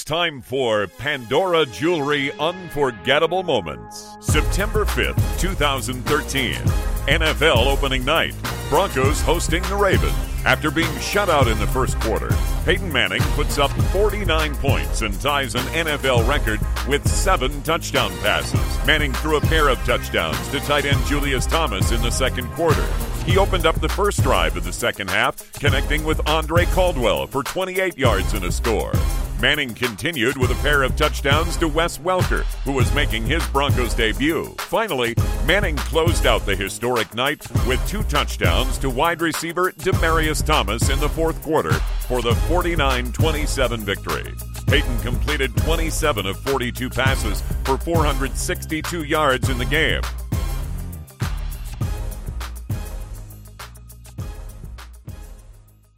It's time for Pandora Jewelry Unforgettable Moments. September 5th, 2013. NFL opening night. Broncos hosting the Ravens. After being shut out in the first quarter, Peyton Manning puts up 49 points and ties an NFL record with 7 touchdown passes. Manning threw a pair of touchdowns to tight end Julius Thomas in the second quarter. He opened up the first drive of the second half, connecting with Andre Caldwell for 28 yards and a score. Manning continued with a pair of touchdowns to Wes Welker, who was making his Broncos debut. Finally, Manning closed out the historic night with 2 touchdowns to wide receiver Demaryius Thomas in the fourth quarter for the 49-27 victory. Peyton completed 27 of 42 passes for 462 yards in the game.